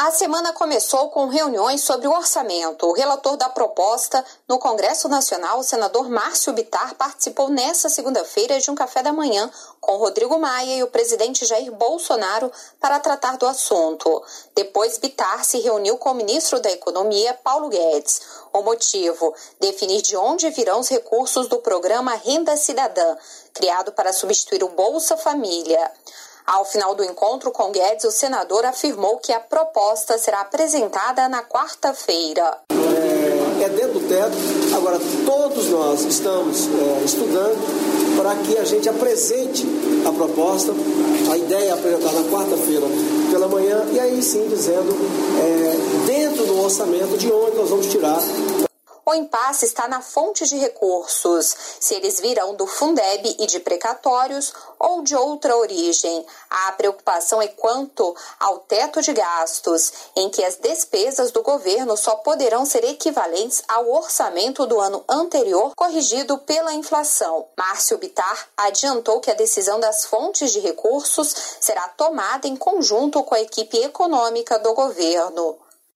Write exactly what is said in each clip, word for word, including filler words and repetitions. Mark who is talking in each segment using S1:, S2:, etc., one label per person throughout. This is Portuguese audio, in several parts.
S1: A semana começou com reuniões sobre o orçamento. O relator da proposta no Congresso Nacional, o senador Márcio Bittar, participou nesta segunda-feira de um café da manhã com Rodrigo Maia e o presidente Jair Bolsonaro para tratar do assunto. Depois, Bittar se reuniu com o ministro da Economia, Paulo Guedes. O motivo? Definir de onde virão os recursos do programa Renda Cidadã, criado para substituir o Bolsa Família. Ao final do encontro com Guedes, o senador afirmou que a proposta será apresentada na quarta-feira.
S2: É, é dentro do teto. Agora, todos nós estamos é, estudando para que a gente apresente a proposta. A ideia é apresentar na quarta-feira pela manhã e aí sim dizendo é, dentro do orçamento de onde nós vamos tirar.
S1: O impasse está na fonte de recursos, se eles virão do Fundeb e de precatórios ou de outra origem. A preocupação é quanto ao teto de gastos, em que as despesas do governo só poderão ser equivalentes ao orçamento do ano anterior, corrigido pela inflação. Márcio Bittar adiantou que a decisão das fontes de recursos será tomada em conjunto com a equipe econômica do governo.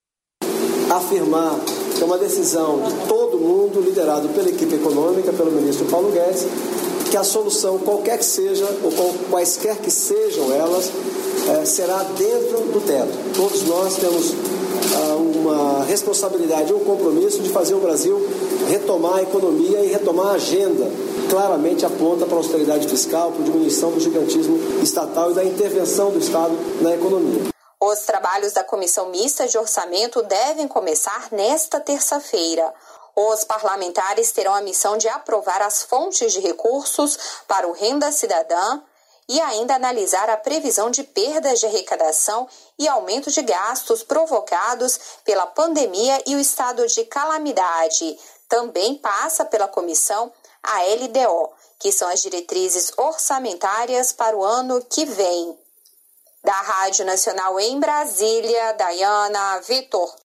S2: Afirmar que é uma decisão de todo mundo, liderado pela equipe econômica, pelo ministro Paulo Guedes, que a solução, qualquer que seja, ou quaisquer que sejam elas, é, será dentro do teto. Todos nós temos ah, uma responsabilidade, um compromisso de fazer o Brasil retomar a economia e retomar a agenda. Claramente aponta para a austeridade fiscal, para a diminuição do gigantismo estatal e da intervenção do Estado na economia.
S1: Os trabalhos da Comissão Mista de Orçamento devem começar nesta terça-feira. Os parlamentares terão a missão de aprovar as fontes de recursos para o Renda Cidadã e ainda analisar a previsão de perdas de arrecadação e aumento de gastos provocados pela pandemia e o estado de calamidade. Também passa pela comissão a L D O, que são as diretrizes orçamentárias para o ano que vem. Da Rádio Nacional em Brasília, Dayana Vitor.